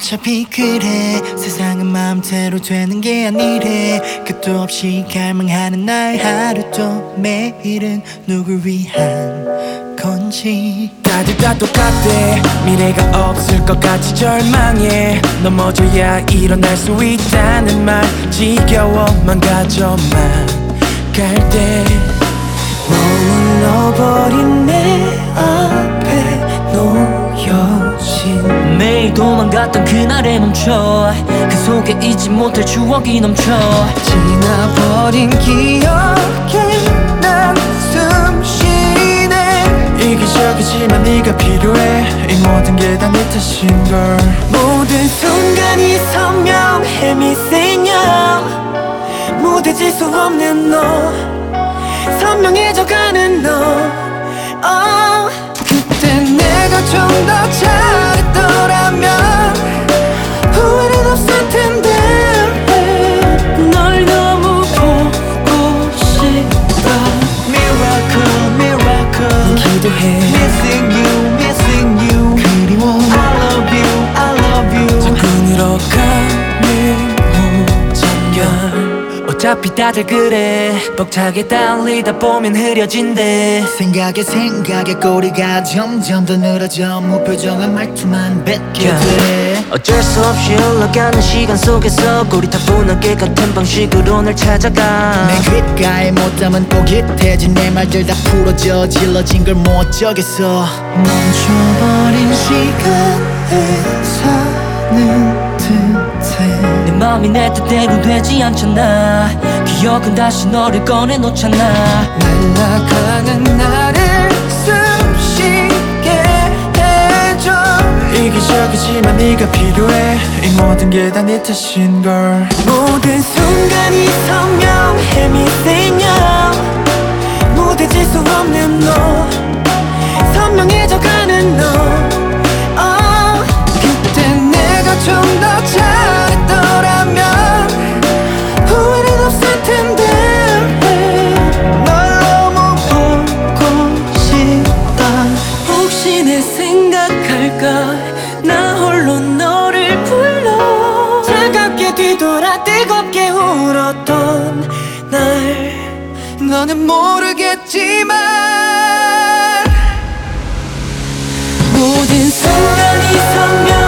어차피 그래 세상은 마음대로 되는 게 아니래 끝도 없이 갈망하는 날 하루도 매일은 누굴 위한 건지 다들 다 똑같대 미래가 없을 것 같이 절망해 넘어져야 일어날 수 있다는 말 지겨워 망가져만 갈때 머물러버린 내 앞에 놓여진 매일 도망갔던 그날에 멈춰 그 속에 잊지 못할 추억이 넘쳐 지나버린 기억에 난 숨쉬네 이기적이지만 네가 필요해 이 모든 게 다 네 탓인걸 모든 순간이 선명해 Missing you 무뎌질 수 없는 너 선명해져가는 너 그때 내가 좀 더 잘했더라면 후회는 없을 텐데 널 너무 보고 싶다 Miracle, miracle 기도해 Missing you, missing you 그리워 I love you, I love you 자꾸 늘어가는 오장면 어차피 다들 그래 벅차게 달리다 보면 흐려진대 생각에 꼬리가 점점 더 늘어져 무표정한 말투만 뱉게 돼 어쩔 수 없이 흘러가는 시간 속에서 고리타분하게 같은 방식으로 널 찾아가 내 귓가에 못 담은 꼬깃해진 내 말들 다 풀어져 질러진 걸 못 적겠어 멈춰버린 시간에 사는 듯해 내 마음이 내 뜻대로 되지 않잖아 기억은 다시 너를 꺼내놓잖아 날아가는 나를 숨쉬게 해줘 이기적이지만 네가 필요해 이 모든 게 다 네 탓인걸 모든 순간이 선명해 Missing you 무뎌질 수 없는 너 선명해져가는 너 그때 내가 좀 더 잘했더라면 후회는 없을 텐데 널 너무 보고 싶다 혹시 내 생각할까 나 홀로 너를 불러 차갑게 뒤돌아 뜨겁게 울었던 날 너는 모르겠지만 모든 순간이 선명